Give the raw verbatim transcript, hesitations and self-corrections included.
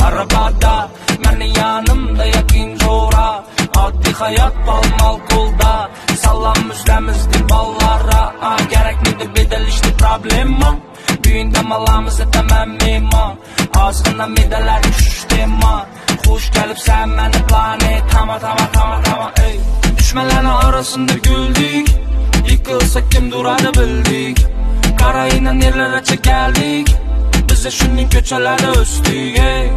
arabada, məni yanımda yakin zora. Addi hayat balmal kolda, sallam üzləmizdi ballara. Gərəklidir bedelişli problema, düyündə malamızı təməm meyman. Azğına medələr düşdema, xoş gəlibsən məni planet. Tama tama tama tama ey. Düşmələrin arasında güldük, yıkılsa kim duradı bildik. Qara ilə yerlərə çəkəldik, bizə şunun köçələrdə östük ey.